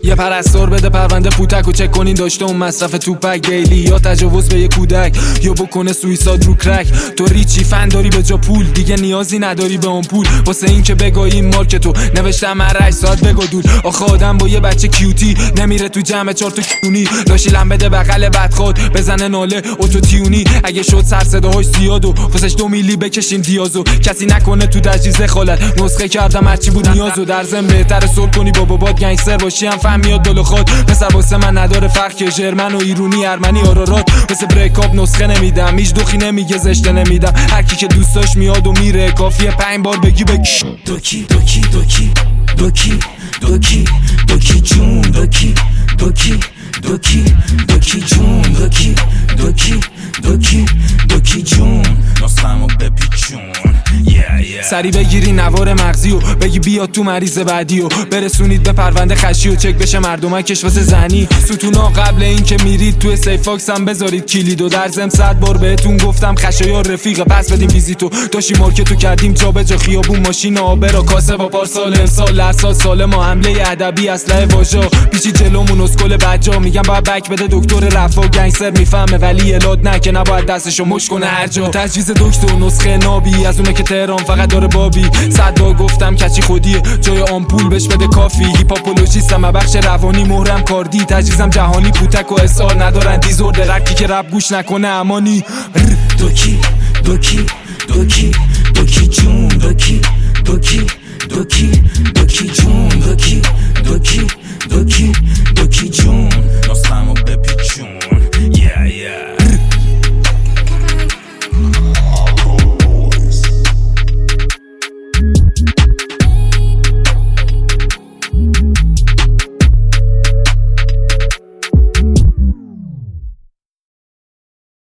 یه پرستار بده پرونده پوتک و چک کنین داشته اون مصرف توپک دیلی یا تجاوز به یه کودک یا بکنه سویساد رو کرک. تو ریچی فن داری به جا پول دیگه نیازی نداری به اون پول واسه این که بگایی این مارکتو نوشتم هر 8 ساعت بگو دول. آخه آدم با یه بچه کیوتی نمیره تو جمع 4 تا کیونی لاشی لم بده بغل بدخواد بزنه ناله اوتو تیونی اگه شد سر صداهای زیادو واسش 2 میلی بکشین دیازو کسی نکنه تو تجهیز خالت نسخه کردم هرچی بود نیازو در ضمن بهتره سر کنی با بابات گنگستر باشی هم فهم میاد دل خود مثلا واسه من نداره فرق که ژرمن و ایرونی ارمنی آرارات مثل بریک اپ نسخه نمیدم هیچ دوخی نمیگه زشته نمیدم هر کی که دوست داشت میاد و میره کافیه 5 بار بگی دوکی دوکی دوکی دوکی دوکی دوکی جون دوکی دوکی دوکی دوکی جون دوکی دوکی دوکی دوکی جون نسخمو بپیچون سری بگیری نوار مغزی و بگی بیا تو مریض بعدی و برسونید به پرونده خشی و چک بشه مردمکش واسه زنی ستونا قبل این که میرید تو سیف فاکس هم بذارید کلیدو در ضمن 100 بار بهتون گفتم خشایار رفیق پس بدیم ویزیتو داشی مارکتو کردیم جا به جا خیابون ماشین آبرا کاسه با پارسال امسال لرسال سال ما حمله ادبی اسلحه واژا پیچی جلومون اسکل بجا میگم باید بک بده دکتر رفا گنگستر میفهمه ولی الاد نه که نباید دستشو مش کنه هر جا تجویز دکتر نسخه نابی از اونه که تهران فقط داره بابی 100 بار گفتم کچی خودیه جای آمپول بش بده کافی هیپاپولوژیستم بخش روانی مهرم کاردی تجویزم جهانی پوتک و اسار ندارن دیزورد رکی که رپ گوش نکنه امانی دوکی دوکی دوکی دوکی جون دوکی دوکی دوکی دوکی جون دوکی دوکی دوکی دوکی جون